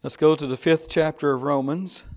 Let's go to the 5th chapter of Romans.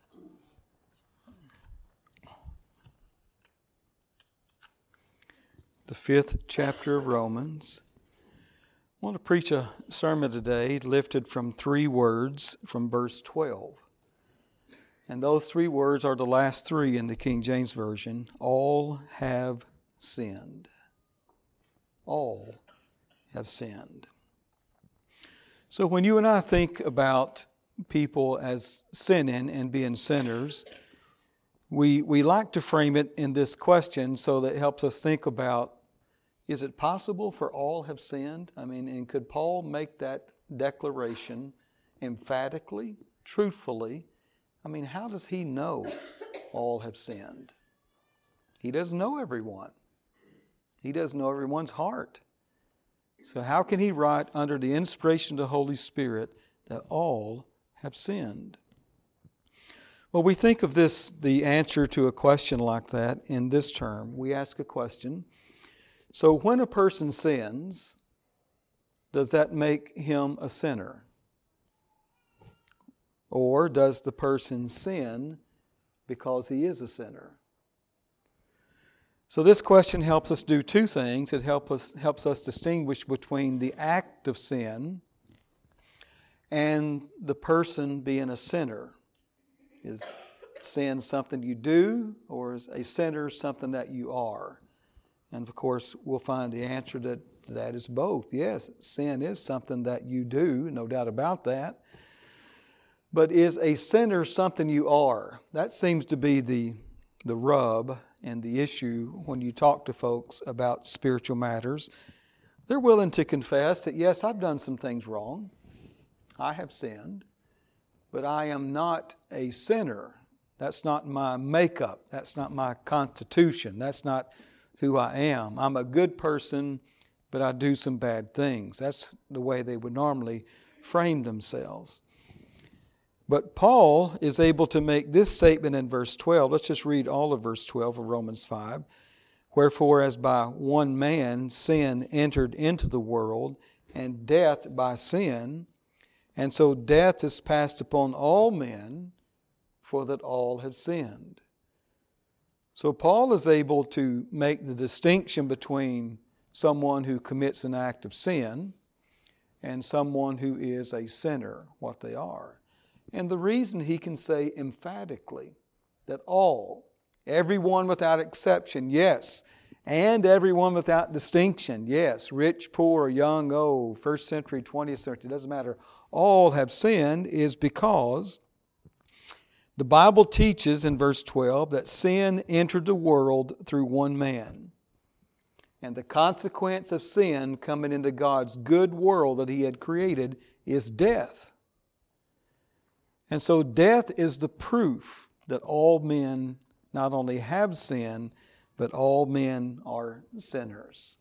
The 5th chapter of Romans. I want to preach a sermon today lifted from 3 words from verse 12. And those 3 words are the last 3 in the King James Version. All have sinned. All have sinned. So when you and I think about people as sinning and being sinners, we like to frame it in this question so that it helps us think about, is it possible for all have sinned? And could Paul make that declaration emphatically, truthfully? How does he know all have sinned? He doesn't know everyone. He doesn't know everyone's heart. So how can he write under the inspiration of the Holy Spirit that all have sinned? Well, we think of this, the answer to a question like that, in this term. We ask a question. So when a person sins, does that make him a sinner? Or does the person sin because he is a sinner? So this question helps us do 2 things. It helps us distinguish between the act of sin and the person being a sinner. Is sin something you do, or is a sinner something that you are? And of course, we'll find the answer to that is both. Yes, sin is something that you do, no doubt about that. But is a sinner something you are? That seems to be the rub and the issue when you talk to folks about spiritual matters. They're willing to confess that, yes, I've done some things wrong. I have sinned. But I am not a sinner. That's not my makeup. That's not my constitution. That's not who I am. I'm a good person, but I do some bad things. That's the way they would normally frame themselves. But Paul is able to make this statement in verse 12. Let's just read all of verse 12 of Romans 5. Wherefore, as by one man sin entered into the world, and death by sin, and so death is passed upon all men, for that all have sinned. So Paul is able to make the distinction between someone who commits an act of sin and someone who is a sinner, what they are. And the reason he can say emphatically that all, everyone without exception, yes, and everyone without distinction, yes, rich, poor, young, old, 1st century, 20th century, it doesn't matter, all have sinned, is because the Bible teaches in verse 12 that sin entered the world through one man. And the consequence of sin coming into God's good world that He had created is death. And so death is the proof that all men not only have sinned, but all men are sinners.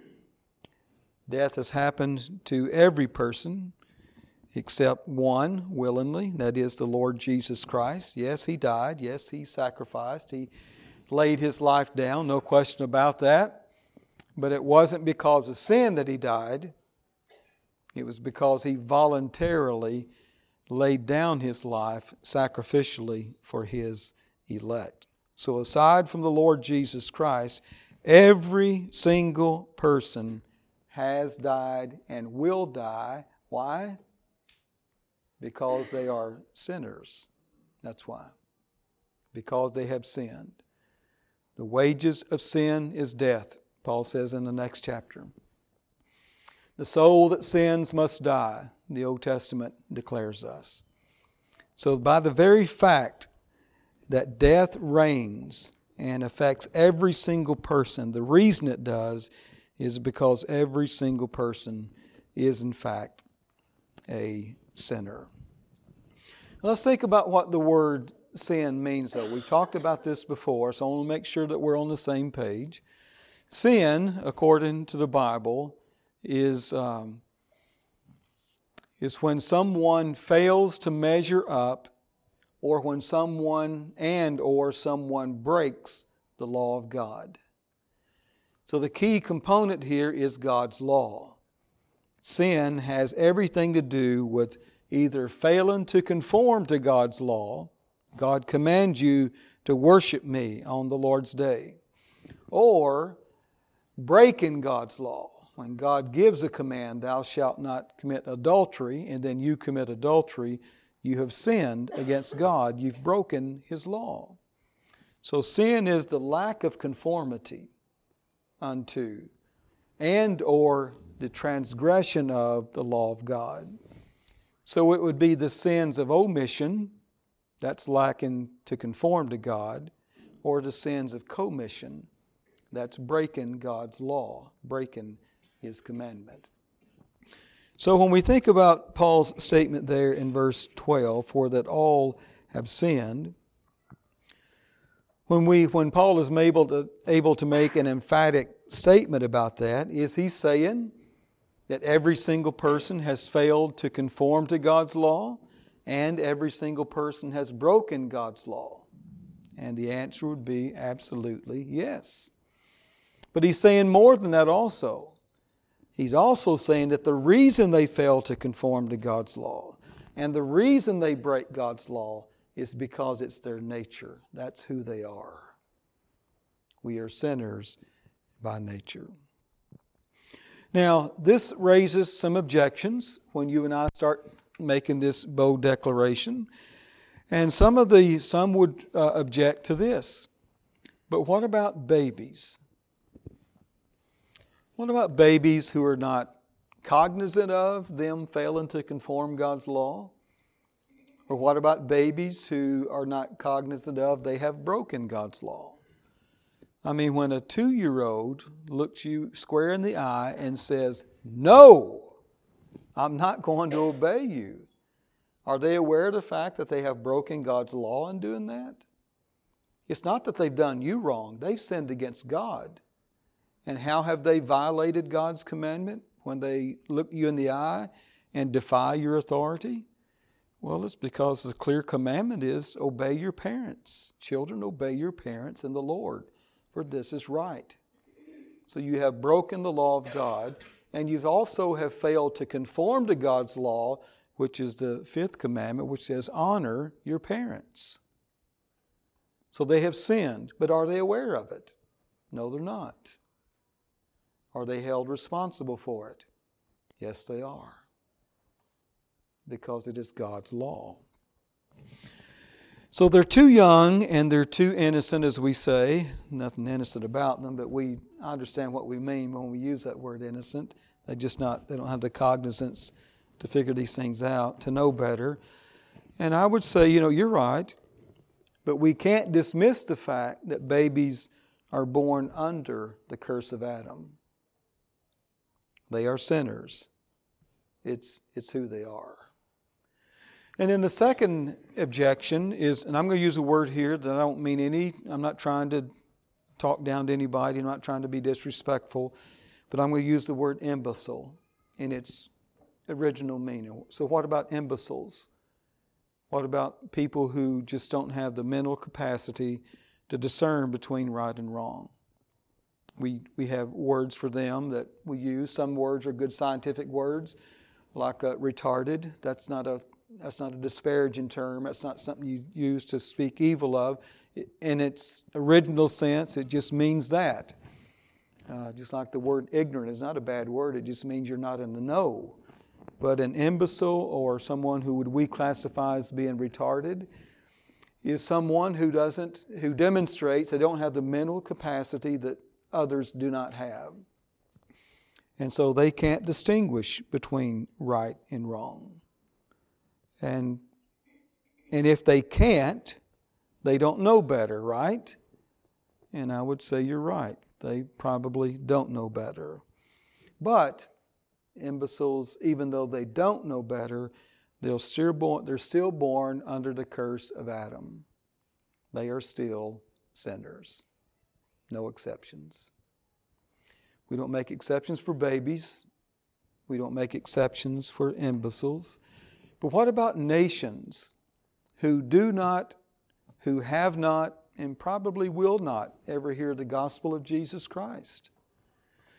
Death has happened to every person except one willingly, that is the Lord Jesus Christ. Yes, He died. Yes, He sacrificed. He laid His life down, no question about that. But it wasn't because of sin that He died. It was because He voluntarily laid down His life sacrificially for His elect. So aside from the Lord Jesus Christ, every single person has died and will die. Why? Because they are sinners. That's why. Because they have sinned. The wages of sin is death, Paul says in the next chapter. The soul that sins must die, the Old Testament declares us. So by the very fact that death reigns and affects every single person, the reason it does is because every single person is in fact a sinner. Let's think about what the word sin means, though. We've talked about this before, so I want to make sure that we're on the same page. Sin, according to the Bible, is when someone fails to measure up, or when someone breaks the law of God. So the key component here is God's law. Sin has everything to do with either failing to conform to God's law, God commands you to worship me on the Lord's day, or breaking God's law. When God gives a command, thou shalt not commit adultery, and then you commit adultery, you have sinned against God. You've broken His law. So sin is the lack of conformity unto and or the transgression of the law of God. So it would be the sins of omission, that's lacking to conform to God, or the sins of commission, that's breaking God's law, breaking His commandment. So when we think about Paul's statement there in verse 12, for that all have sinned, when Paul is able to make an emphatic statement about that, is he saying that every single person has failed to conform to God's law and every single person has broken God's law? And the answer would be absolutely yes. But he's saying more than that also. He's also saying that the reason they fail to conform to God's law and the reason they break God's law is because it's their nature. That's who they are. We are sinners by nature. Now, this raises some objections when you and I start making this bold declaration. And some would object to this. But what about babies? What about babies who are not cognizant of them failing to conform God's law? Or what about babies who are not cognizant of they have broken God's law? I mean, when a 2-year-old looks you square in the eye and says, "No, I'm not going to obey you," are they aware of the fact that they have broken God's law in doing that? It's not that they've done you wrong. They've sinned against God. And how have they violated God's commandment when they look you in the eye and defy your authority? Well, it's because the clear commandment is obey your parents. Children, obey your parents in the Lord, for this is right. So you have broken the law of God, and you've also have failed to conform to God's law, which is the 5th commandment, which says honor your parents. So they have sinned, but are they aware of it? No, they're not. Are they held responsible for it? Yes, they are. Because it is God's law. So they're too young and they're too innocent, as we say. Nothing innocent about them, but we understand what we mean when we use that word innocent. They don't have the cognizance to figure these things out, to know better. And I would say, you're right, but we can't dismiss the fact that babies are born under the curse of Adam. They are sinners. It's who they are. And then the second objection is, and I'm going to use a word here that I don't mean I'm not trying to talk down to anybody, I'm not trying to be disrespectful, but I'm going to use the word imbecile in its original meaning. So what about imbeciles? What about people who just don't have the mental capacity to discern between right and wrong? We have words for them that we use. Some words are good scientific words, like retarded. That's not a disparaging term. That's not something you use to speak evil of. In its original sense, it just means that. Just like the word ignorant is not a bad word. It just means you're not in the know. But an imbecile, or someone who we classify as being retarded, is someone who demonstrates they don't have the mental capacity that others do not have. And so they can't distinguish between right and wrong. And if they can't, they don't know better, right? And I would say you're right. They probably don't know better. But imbeciles, even though they don't know better, they're still born under the curse of Adam. They are still sinners. No exceptions. We don't make exceptions for babies. We don't make exceptions for imbeciles. But what about nations who have not, and probably will not ever hear the gospel of Jesus Christ?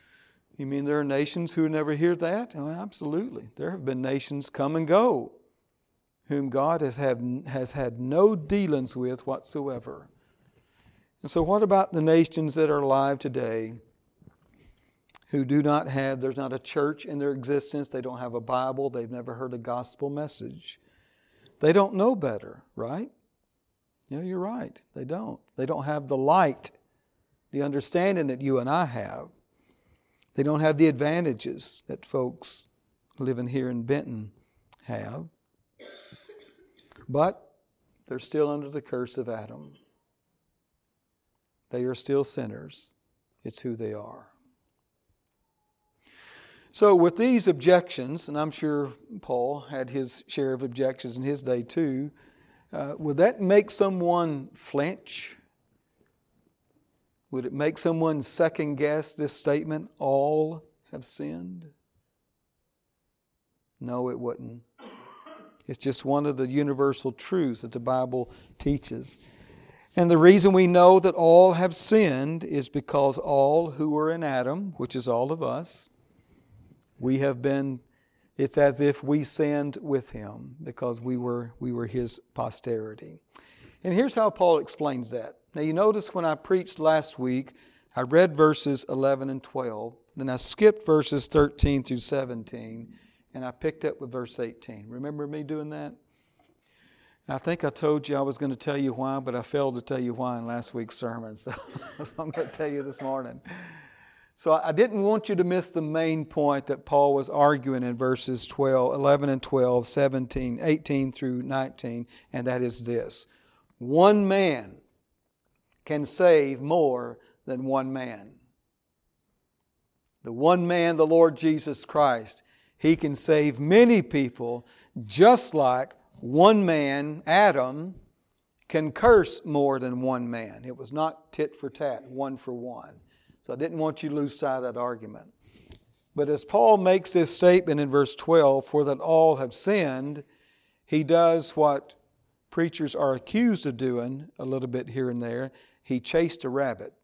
You mean there are nations who never hear that? Oh, absolutely. There have been nations come and go whom God has had no dealings with whatsoever. And so what about the nations that are alive today who do not have, there's not a church in their existence, they don't have a Bible, they've never heard a gospel message. They don't know better, right? Yeah, you're right, they don't. They don't have the light, the understanding that you and I have. They don't have the advantages that folks living here in Benton have. But they're still under the curse of Adam. They are still sinners. It's who they are. So with these objections, and I'm sure Paul had his share of objections in his day too, would that make someone flinch? Would it make someone second guess this statement, all have sinned? No, it wouldn't. It's just one of the universal truths that the Bible teaches. And the reason we know that all have sinned is because all who were in Adam, which is all of us, it's as if we sinned with him because we were his posterity. And here's how Paul explains that. Now you notice when I preached last week, I read verses 11 and 12. Then I skipped verses 13 through 17. And I picked up with verse 18. Remember me doing that? I think I told you I was going to tell you why, but I failed to tell you why in last week's sermon. So I'm going to tell you this morning. So I didn't want you to miss the main point that Paul was arguing in verses 11 and 12, 17, 18 through 19, and that is this. One man can save more than one man. The one man, the Lord Jesus Christ, He can save many people just like one man, Adam, can curse more than one man. It was not tit for tat, one for one. So I didn't want you to lose sight of that argument. But as Paul makes this statement in verse 12, for that all have sinned, he does what preachers are accused of doing a little bit here and there. He chased a rabbit.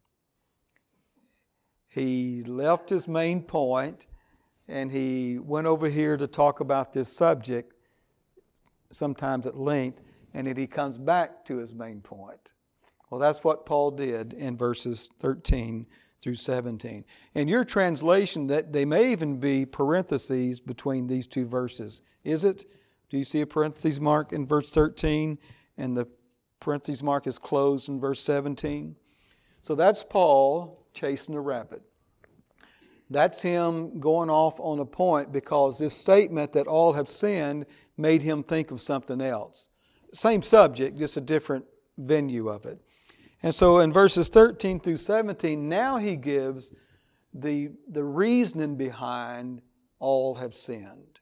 He left his main point and he went over here to talk about this subject, sometimes at length, and then he comes back to his main point. Well, that's what Paul did in verses 13 through 17. In your translation, that they may even be parentheses between these two verses. Is it? Do you see a parentheses mark in verse 13? And the parentheses mark is closed in verse 17? So that's Paul chasing a rabbit. That's him going off on a point because this statement that all have sinned made him think of something else. Same subject, just a different venue of it. And so in verses 13 through 17, now he gives the reasoning behind all have sinned.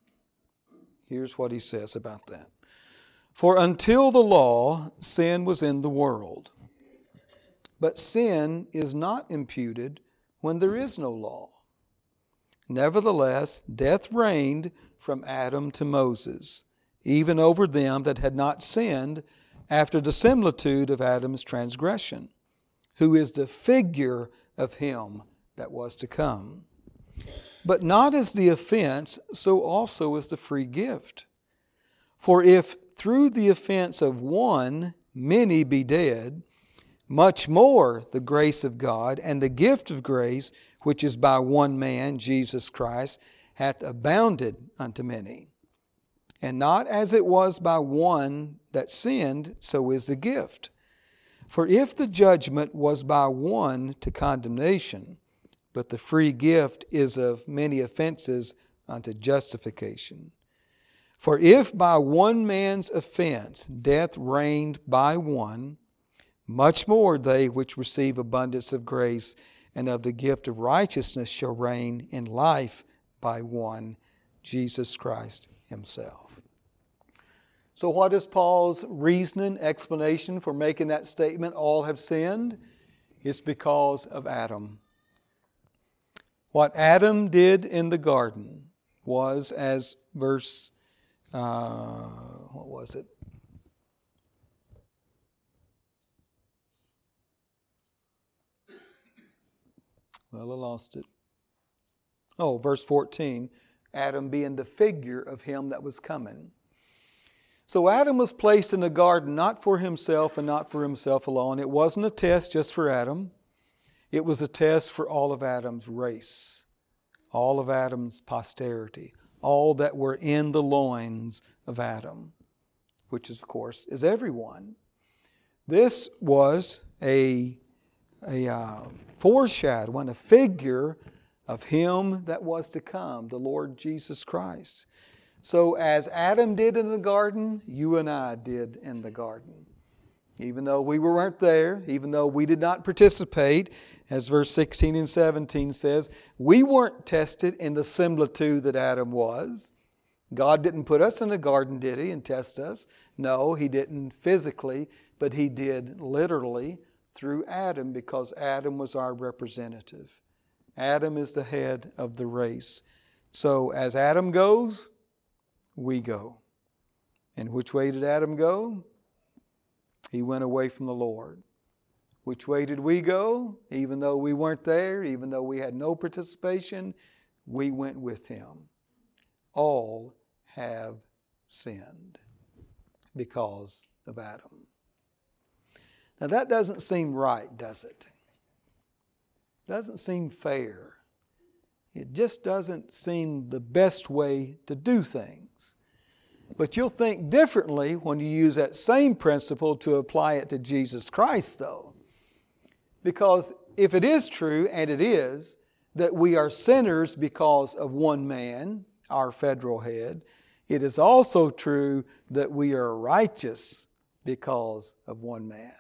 Here's what he says about that. For until the law, sin was in the world. But sin is not imputed when there is no law. Nevertheless, death reigned from Adam to Moses, even over them that had not sinned, after the similitude of Adam's transgression, who is the figure of him that was to come. But not as the offense, so also is the free gift. For if through the offense of one many be dead, much more the grace of God and the gift of grace, which is by one man, Jesus Christ, hath abounded unto many. And not as it was by one that sinned, so is the gift. For if the judgment was by one to condemnation, but the free gift is of many offenses unto justification. For if by one man's offense death reigned by one, much more they which receive abundance of grace and of the gift of righteousness shall reign in life by one, Jesus Christ Himself. So what is Paul's reasoning, explanation for making that statement, all have sinned? It's because of Adam. What Adam did in the garden was, as verse, what was it? Well, I lost it. Oh, verse 14, Adam being the figure of him that was coming. So Adam was placed in the garden not for himself and not for himself alone. It wasn't a test just for Adam. It was a test for all of Adam's race, all of Adam's posterity, all that were in the loins of Adam, which is, of course, is everyone. This was a foreshadowing, a figure of Him that was to come, the Lord Jesus Christ. So as Adam did in the garden, you and I did in the garden. Even though we weren't there, even though we did not participate, as verse 16 and 17 says, we weren't tested in the similitude that Adam was. God didn't put us in the garden, did He, and test us? No, He didn't physically, but He did literally through Adam, because Adam was our representative. Adam is the head of the race. So as Adam goes, we go. And which way did Adam go? He went away from the Lord. Which way did we go? Even though we weren't there, even though we had no participation, we went with Him. All have sinned because of Adam. Now that doesn't seem right, does it? Doesn't seem fair. It just doesn't seem the best way to do things. But you'll think differently when you use that same principle to apply it to Jesus Christ, though. Because if it is true, and it is, that we are sinners because of one man, our federal head, it is also true that we are righteous because of one man.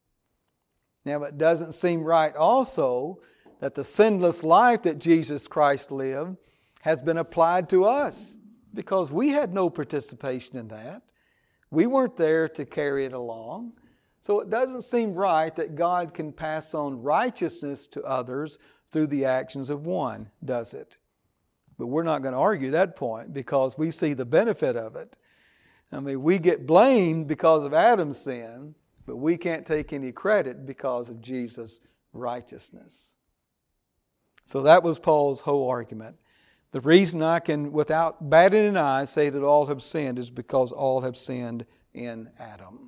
Now, it doesn't seem right also that the sinless life that Jesus Christ lived has been applied to us, because we had no participation in that. We weren't there to carry it along. So it doesn't seem right that God can pass on righteousness to others through the actions of one, does it? But we're not going to argue that point, because we see the benefit of it. I mean, we get blamed because of Adam's sin, but we can't take any credit because of Jesus' righteousness. So that was Paul's whole argument. The reason I can, without batting an eye, say that all have sinned is because all have sinned in Adam.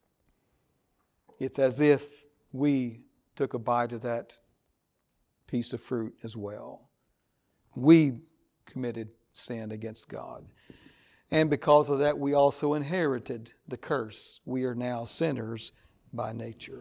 It's as if we took a bite of that piece of fruit as well. We committed sin against God. And because of that, we also inherited the curse. We are now sinners by nature.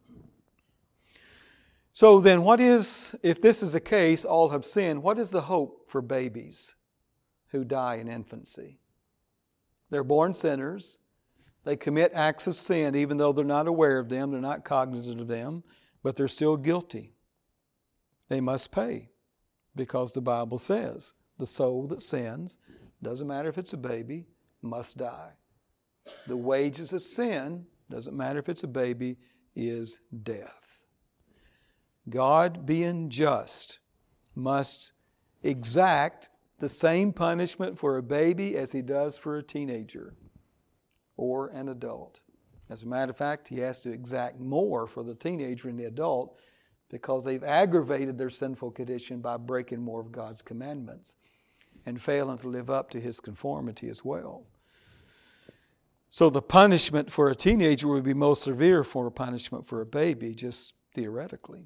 So then if this is the case, all have sinned, what is the hope for babies who die in infancy? They're born sinners. They commit acts of sin even though they're not aware of them, they're not cognizant of them, but they're still guilty. They must pay, because the Bible says the soul that sins, doesn't matter if it's a baby, must die. The wages of sin, doesn't matter if it's a baby, is death. God, being just, must exact the same punishment for a baby as He does for a teenager or an adult. As a matter of fact, He has to exact more for the teenager and the adult, because they've aggravated their sinful condition by breaking more of God's commandments and failing to live up to His conformity as well. So the punishment for a teenager would be most severe for a punishment for a baby, just theoretically.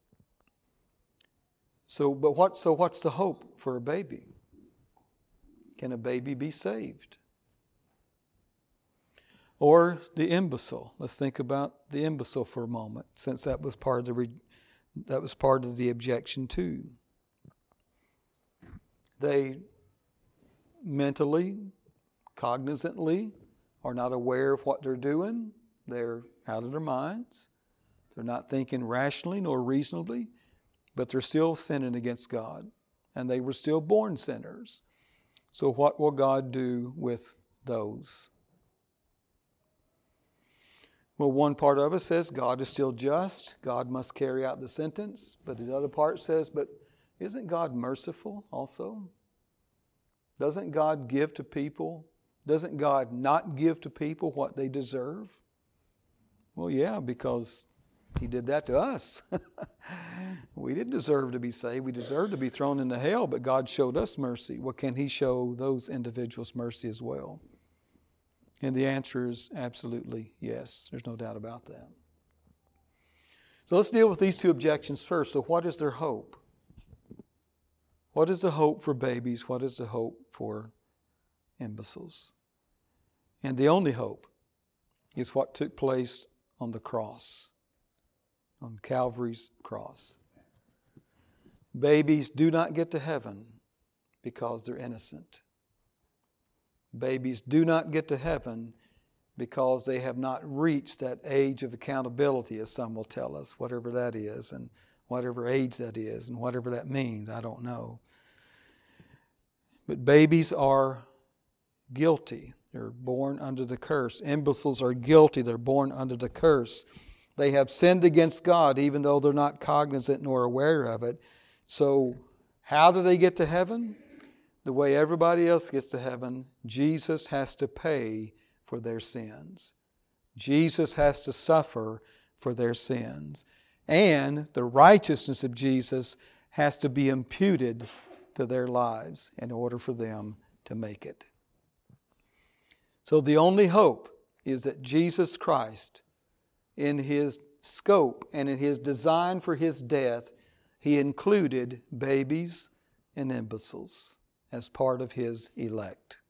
So what's the hope for a baby? Can a baby be saved? Or the imbecile. Let's think about the imbecile for a moment, since that was part of the objection too. They mentally, cognizantly are not aware of what they're doing. They're out of their minds. They're not thinking rationally nor reasonably, but they're still sinning against God. And they were still born sinners. So what will God do with those? Well, one part of it says God is still just. God must carry out the sentence. But the other part says, but isn't God merciful also? Doesn't God give to people? Doesn't God not give to people what they deserve? Well, yeah, because He did that to us. We didn't deserve to be saved. We deserved to be thrown into hell, but God showed us mercy. Well, can He show those individuals mercy as well? And the answer is absolutely yes. There's no doubt about that. So let's deal with these two objections first. So what is their hope? What is the hope for babies? What is the hope for imbeciles? And the only hope is what took place on the cross, on Calvary's cross. Babies do not get to heaven because they're innocent. Babies do not get to heaven because they have not reached that age of accountability, as some will tell us, whatever that is, and whatever age that is, and whatever that means, I don't know. But babies are guilty. They're born under the curse. Imbeciles are guilty. They're born under the curse. They have sinned against God, even though they're not cognizant nor aware of it. So how do they get to heaven? The way everybody else gets to heaven, Jesus has to pay for their sins. Jesus has to suffer for their sins. And the righteousness of Jesus has to be imputed to their lives in order for them to make it. So the only hope is that Jesus Christ, in His scope and in His design for His death, He included babies and imbeciles as part of His elect.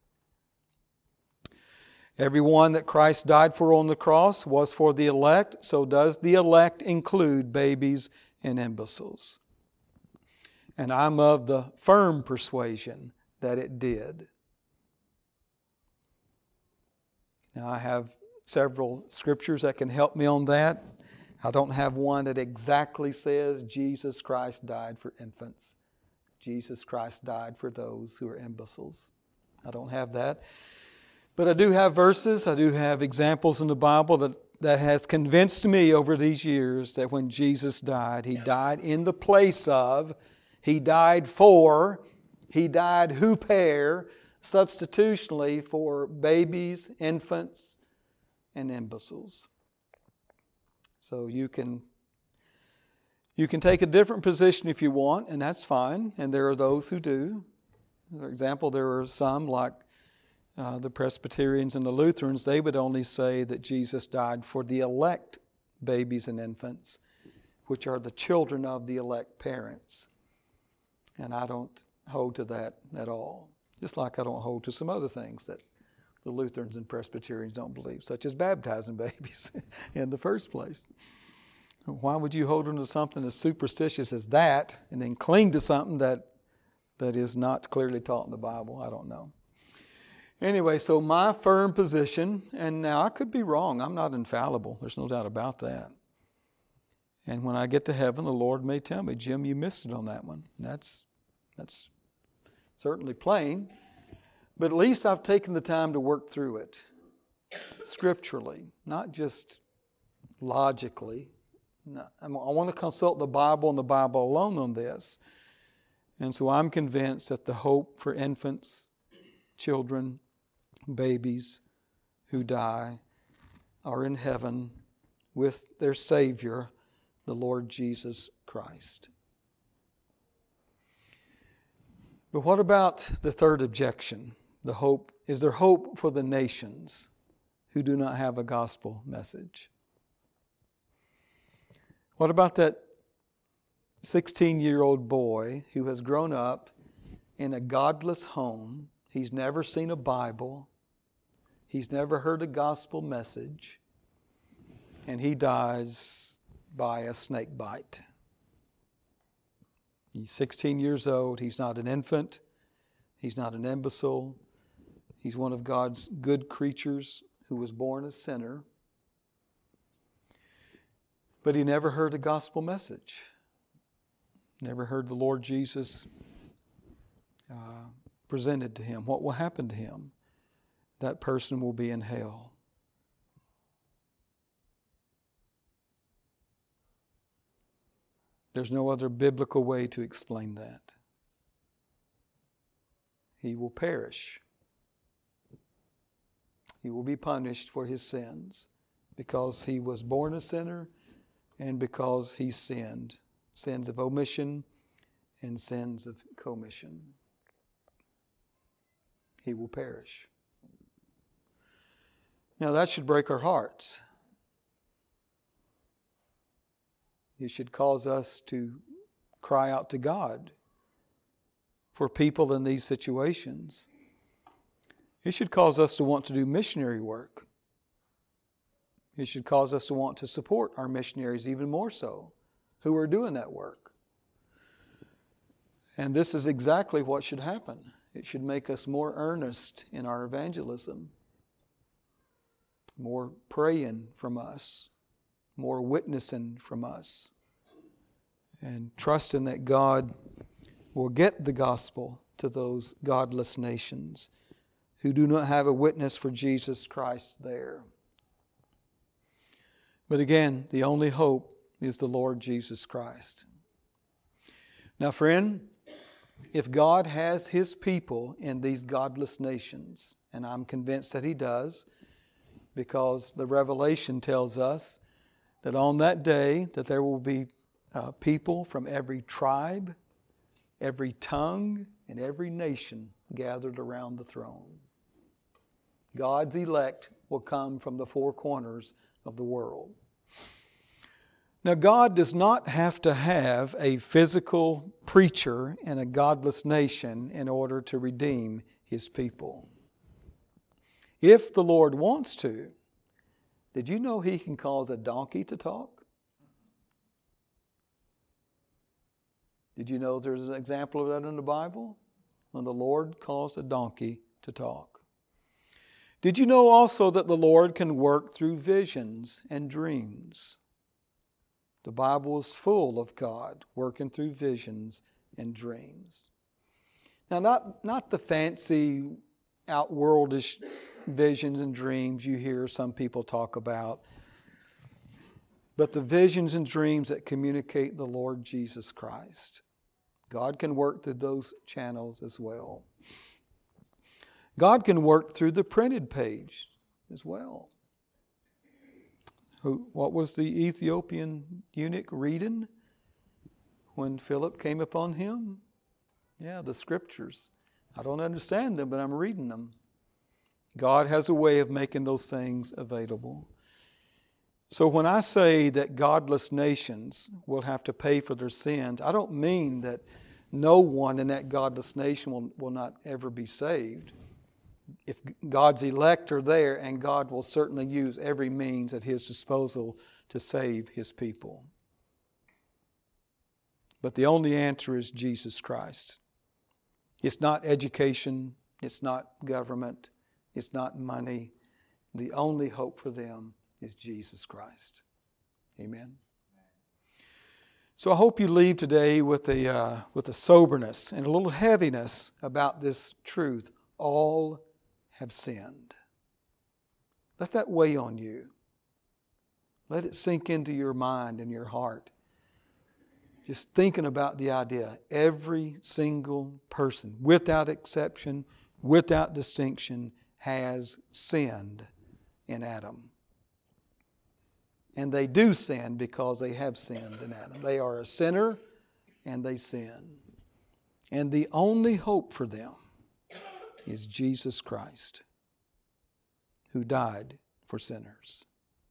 Everyone that Christ died for on the cross was for the elect, so does the elect include babies and imbeciles. And I'm of the firm persuasion that it did. Now, I have several scriptures that can help me on that. I don't have one that exactly says Jesus Christ died for infants. Jesus Christ died for those who are imbeciles. I don't have that. But I do have verses, I do have examples in the Bible that has convinced me over these years that when Jesus died, He died in the place of, He died for, He died huper, substitutionally for babies, infants, and imbeciles. So you can take a different position if you want, and that's fine. And there are those who do. For example, there are some like the Presbyterians and the Lutherans. They would only say that Jesus died for the elect babies and infants, which are the children of the elect parents. And I don't hold to that at all. Just like I don't hold to some other things that the Lutherans and Presbyterians don't believe, such as baptizing babies in the first place. Why would you hold on to something as superstitious as that and then cling to something that is not clearly taught in the Bible? I don't know. Anyway, so my firm position, and now I could be wrong. I'm not infallible. There's no doubt about that. And when I get to heaven, the Lord may tell me, Jim, you missed it on that one. That's certainly plain. But at least I've taken the time to work through it scripturally, not just logically. No, I want to consult the Bible and the Bible alone on this. And so I'm convinced that the hope for infants, children, babies who die are in heaven with their Savior, the Lord Jesus Christ. But what about the third objection? The hope, is there hope for the nations who do not have a gospel message? What about that 16-year-old boy who has grown up in a godless home? He's never seen a Bible. He's never heard a gospel message. And he dies by a snake bite. He's 16 years old. He's not an infant. He's not an imbecile. He's one of God's good creatures who was born a sinner. But he never heard a gospel message. Never heard the Lord Jesus presented to him. What will happen to him? That person will be in hell. There's no other biblical way to explain that. He will perish. He will be punished for his sins because he was born a sinner and because he sinned. Sins of omission and sins of commission. He will perish. Now that should break our hearts. It should cause us to cry out to God for people in these situations. It should cause us to want to do missionary work. It should cause us to want to support our missionaries even more so, who are doing that work. And this is exactly what should happen. It should make us more earnest in our evangelism, more praying from us, more witnessing from us, and trusting that God will get the gospel to those godless nations who do not have a witness for Jesus Christ there. But again, the only hope is the Lord Jesus Christ. Now, friend, if God has His people in these godless nations, and I'm convinced that He does, because the Revelation tells us that on that day that there will be people from every tribe, every tongue, and every nation gathered around the throne. God's elect will come from the four corners of the world. Now, God does not have to have a physical preacher in a godless nation in order to redeem His people. If the Lord wants to, did you know He can cause a donkey to talk? Did you know there's an example of that in the Bible? When the Lord caused a donkey to talk. Did you know also that the Lord can work through visions and dreams? The Bible is full of God working through visions and dreams. Now, not the fancy, outworldish visions and dreams you hear some people talk about, but the visions and dreams that communicate the Lord Jesus Christ. God can work through those channels as well. God can work through the printed page as well. What was the Ethiopian eunuch reading when Philip came upon him? Yeah, the Scriptures. I don't understand them, but I'm reading them. God has a way of making those things available. So when I say that godless nations will have to pay for their sins, I don't mean that no one in that godless nation will not ever be saved. If God's elect are there, and God will certainly use every means at His disposal to save His people. But the only answer is Jesus Christ. It's not education, it's not government, it's not money. The only hope for them is Jesus Christ. Amen. So I hope you leave today with a soberness and a little heaviness about this truth. All have sinned. Let that weigh on you. Let it sink into your mind and your heart. Just thinking about the idea, every single person, without exception, without distinction, has sinned in Adam. And they do sin because they have sinned in Adam. They are a sinner and they sin. And the only hope for them is Jesus Christ, who died for sinners.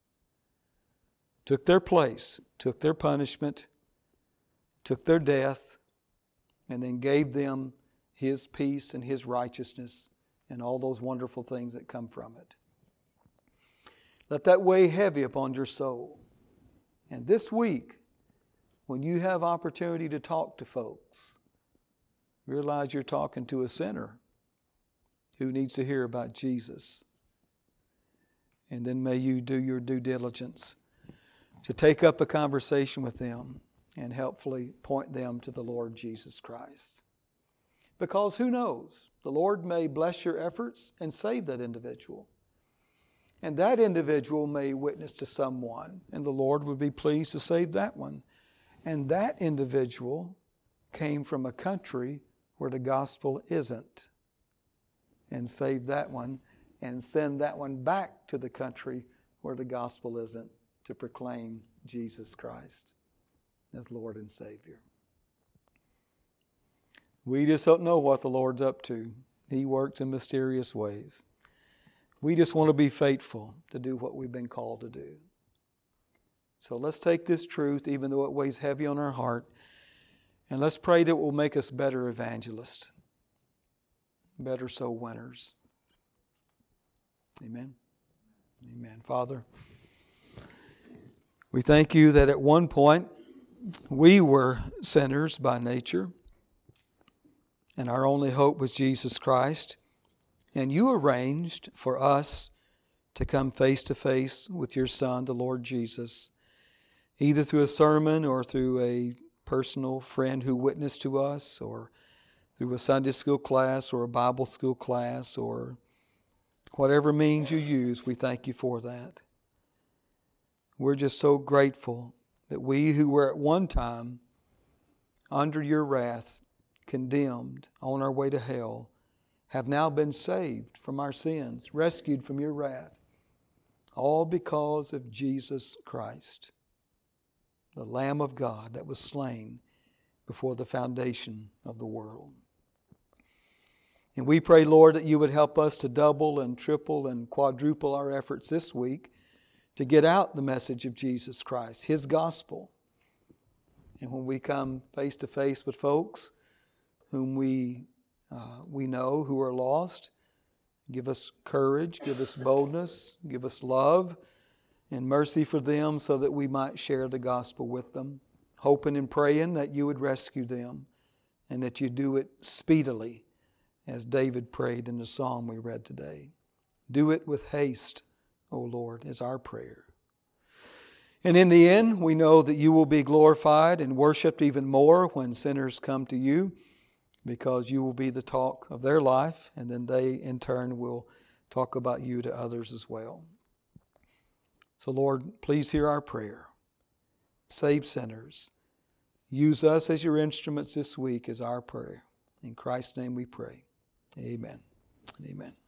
Took their place, took their punishment, took their death, and then gave them His peace and His righteousness and all those wonderful things that come from it. Let that weigh heavy upon your soul. And this week, when you have opportunity to talk to folks, realize you're talking to a sinner who needs to hear about Jesus. And then may you do your due diligence to take up a conversation with them and helpfully point them to the Lord Jesus Christ. Because who knows? The Lord may bless your efforts and save that individual. And that individual may witness to someone, and the Lord would be pleased to save that one. And that individual came from a country where the gospel isn't. And save that one and send that one back to the country where the gospel isn't to proclaim Jesus Christ as Lord and Savior. We just don't know what the Lord's up to. He works in mysterious ways. We just want to be faithful to do what we've been called to do. So let's take this truth, even though it weighs heavy on our heart, and let's pray that it will make us better evangelists, better soul winners. Amen. Amen. Father, we thank you that at one point we were sinners by nature, and our only hope was Jesus Christ. And you arranged for us to come face to face with your Son, the Lord Jesus, either through a sermon or through a personal friend who witnessed to us, or through a Sunday school class or a Bible school class, or whatever means you use. We thank you for that. We're just so grateful that we who were at one time under your wrath, condemned, on our way to hell, have now been saved from our sins, rescued from your wrath, all because of Jesus Christ, the Lamb of God that was slain before the foundation of the world. And we pray, Lord, that you would help us to double and triple and quadruple our efforts this week to get out the message of Jesus Christ, His gospel. And when we come face to face with folks whom we know who are lost, give us courage, give us boldness, give us love and mercy for them so that we might share the gospel with them, hoping and praying that you would rescue them and that you do it speedily, as David prayed in the psalm we read today. Do it with haste, O Lord, is our prayer. And in the end, we know that you will be glorified and worshiped even more when sinners come to you, because you will be the talk of their life, and then they in turn will talk about you to others as well. So Lord, please hear our prayer. Save sinners. Use us as your instruments this week is our prayer. In Christ's name we pray. Amen. Amen.